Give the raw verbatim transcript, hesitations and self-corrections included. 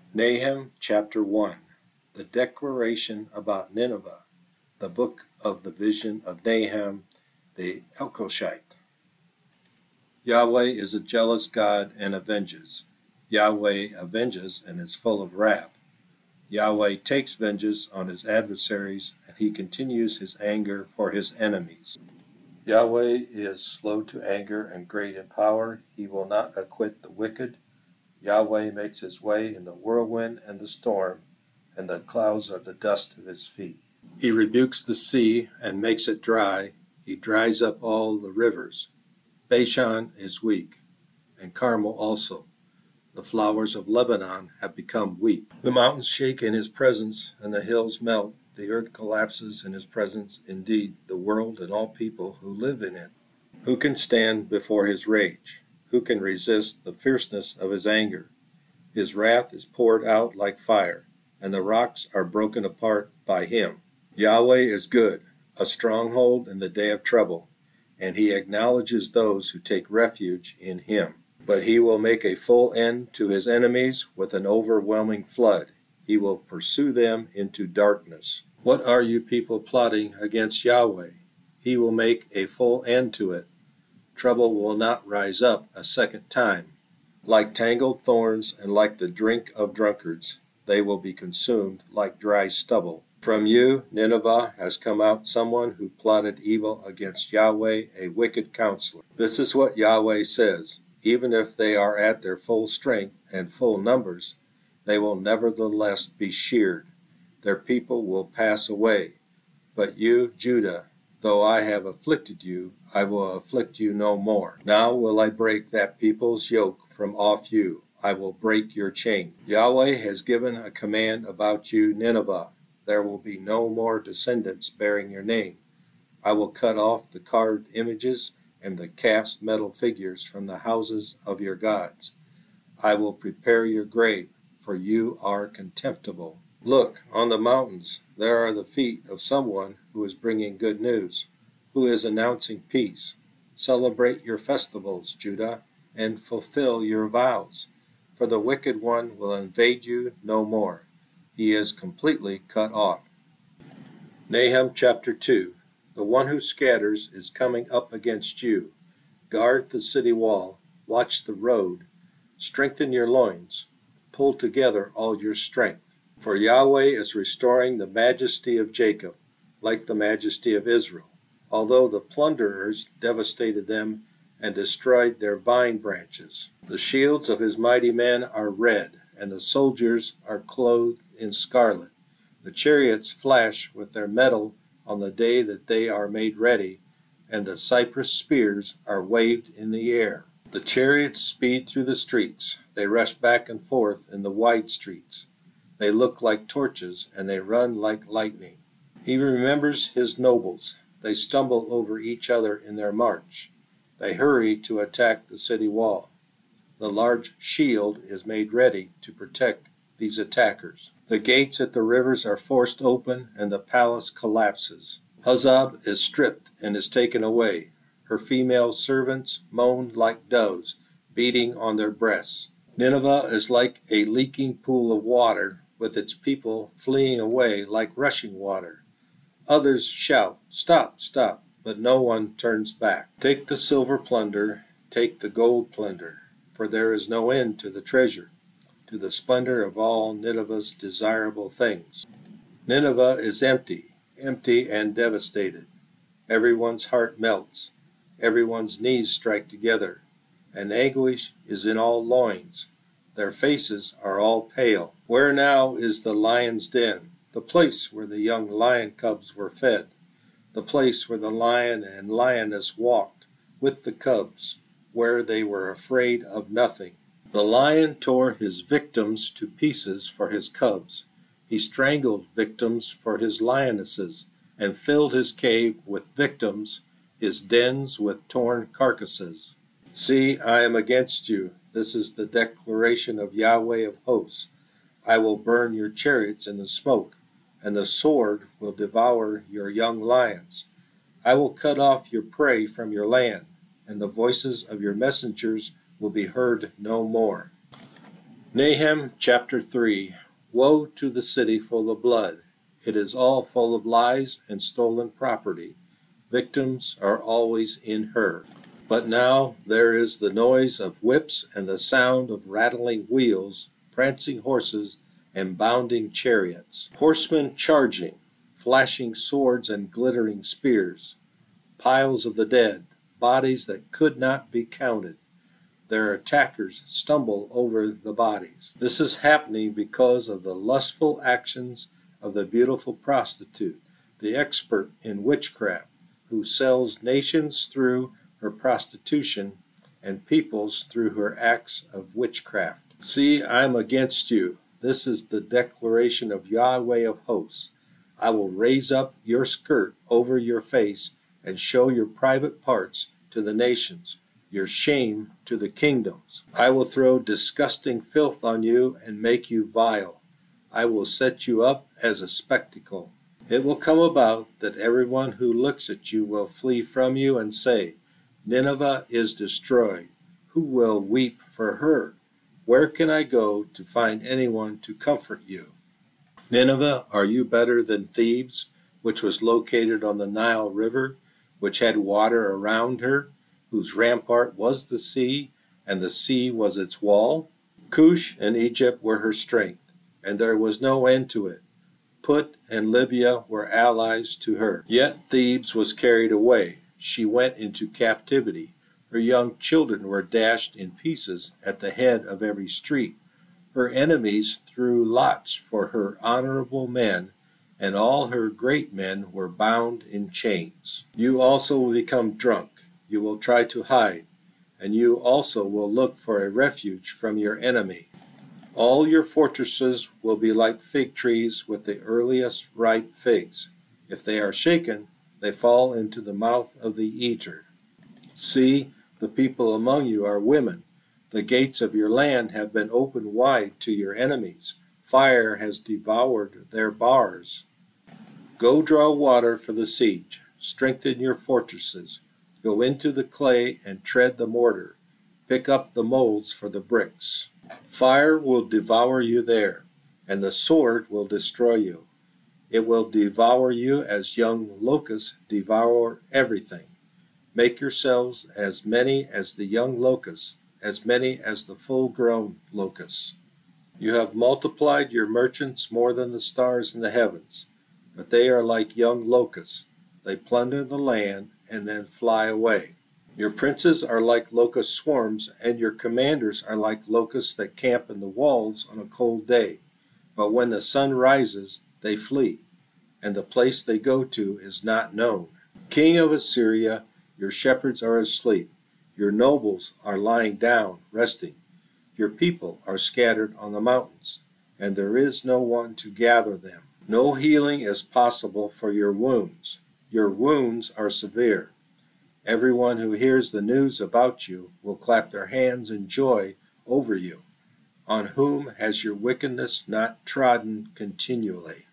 Nahum chapter one, the declaration about Nineveh, the book of the vision of Nahum the Elkoshite. Yahweh is a jealous God and avenges. Yahweh avenges and is full of wrath. Yahweh takes vengeance on his adversaries, and he continues his anger for his enemies. Yahweh is slow to anger and great in power. He will not acquit the wicked. Yahweh makes his way in the whirlwind and the storm, and the clouds are the dust of his feet. He rebukes the sea and makes it dry. He dries up all the rivers. Bashan is weak, and Carmel also. The flowers of Lebanon have become weak. The mountains shake in his presence, and the hills melt. The earth collapses in his presence. Indeed, the world and all people who live in it. Who can stand before his rage? Who can resist the fierceness of his anger? His wrath is poured out like fire, and the rocks are broken apart by him. Yahweh is good, a stronghold in the day of trouble, and he acknowledges those who take refuge in him. But he will make a full end to his enemies with an overwhelming flood. He will pursue them into darkness. What are you people plotting against Yahweh? He will make a full end to it. Trouble will not rise up a second time. Like tangled thorns and like the drink of drunkards, they will be consumed like dry stubble. From you, Nineveh, has come out someone who plotted evil against Yahweh, a wicked counselor. This is what Yahweh says. Even if they are at their full strength and full numbers, they will nevertheless be sheared. Their people will pass away. But you, Judah, though I have afflicted you, I will afflict you no more. Now will I break that people's yoke from off you. I will break your chain. Yahweh has given a command about you, Nineveh. There will be no more descendants bearing your name. I will cut off the carved images and the cast metal figures from the houses of your gods. I will prepare your grave, for you are contemptible. Look, on the mountains, there are the feet of someone who is bringing good news, who is announcing peace. Celebrate your festivals, Judah, and fulfill your vows, for the wicked one will invade you no more. He is completely cut off. Nahum chapter two. The one who scatters is coming up against you. Guard the city wall, watch the road, strengthen your loins, pull together all your strength. For Yahweh is restoring the majesty of Jacob, like the majesty of Israel, although the plunderers devastated them and destroyed their vine branches. The shields of his mighty men are red, and the soldiers are clothed in scarlet. The chariots flash with their metal on the day that they are made ready, and the cypress spears are waved in the air. The chariots speed through the streets. They rush back and forth in the wide streets. They look like torches, and they run like lightning. He remembers his nobles. They stumble over each other in their march. They hurry to attack the city wall. The large shield is made ready to protect these attackers. The gates at the rivers are forced open, and the palace collapses. Huzzab is stripped and is taken away. Her female servants moan like doves, beating on their breasts. Nineveh is like a leaking pool of water, with its people fleeing away like rushing water. Others shout, "Stop, stop," but no one turns back. Take the silver plunder, take the gold plunder, for there is no end to the treasure, to the splendor of all Nineveh's desirable things. Nineveh is empty, empty and devastated. Everyone's heart melts. Everyone's knees strike together, and anguish is in all loins. Their faces are all pale. Where now is the lion's den, the place where the young lion cubs were fed, the place where the lion and lioness walked with the cubs, where they were afraid of nothing? The lion tore his victims to pieces for his cubs. He strangled victims for his lionesses, and filled his cave with victims, his dens with torn carcasses. See, I am against you. This is the declaration of Yahweh of hosts. I will burn your chariots in the smoke, and the sword will devour your young lions. I will cut off your prey from your land, and the voices of your messengers will be heard no more. Nahum chapter three. Woe to the city full of blood! It is all full of lies and stolen property. Victims are always in her. But now there is the noise of whips and the sound of rattling wheels, prancing horses, and bounding chariots, horsemen charging, flashing swords and glittering spears, piles of the dead, bodies that could not be counted. Their attackers stumble over the bodies. This is happening because of the lustful actions of the beautiful prostitute, the expert in witchcraft, who sells nations through her prostitution and peoples through her acts of witchcraft. See, I am against you. This is the declaration of Yahweh of hosts. I will raise up your skirt over your face and show your private parts to the nations, your shame to the kingdoms. I will throw disgusting filth on you and make you vile. I will set you up as a spectacle. It will come about that everyone who looks at you will flee from you and say, Nineveh is destroyed. Who will weep for her? Where can I go to find anyone to comfort you? Nineveh, are you better than Thebes, which was located on the Nile River, which had water around her, whose rampart was the sea, and the sea was its wall? Cush and Egypt were her strength, and there was no end to it. Put and Libya were allies to her. Yet Thebes was carried away. She went into captivity. Her young children were dashed in pieces at the head of every street. Her enemies threw lots for her honorable men, and all her great men were bound in chains. You also will become drunk. You will try to hide, and you also will look for a refuge from your enemy. All your fortresses will be like fig trees with the earliest ripe figs. If they are shaken, they fall into the mouth of the eater. See, the people among you are women. The gates of your land have been opened wide to your enemies. Fire has devoured their bars. Go draw water for the siege. Strengthen your fortresses. Go into the clay and tread the mortar. Pick up the molds for the bricks. Fire will devour you there, and the sword will destroy you. It will devour you as young locusts devour everything. Make yourselves as many as the young locusts, as many as the full-grown locusts. You have multiplied your merchants more than the stars in the heavens, but they are like young locusts. They plunder the land and then fly away. Your princes are like locust swarms, and your commanders are like locusts that camp in the walls on a cold day. But when the sun rises, they flee, and the place they go to is not known. King of Assyria, your shepherds are asleep. Your nobles are lying down, resting. Your people are scattered on the mountains, and there is no one to gather them. No healing is possible for your wounds. Your wounds are severe. Everyone who hears the news about you will clap their hands in joy over you. On whom has your wickedness not trodden continually?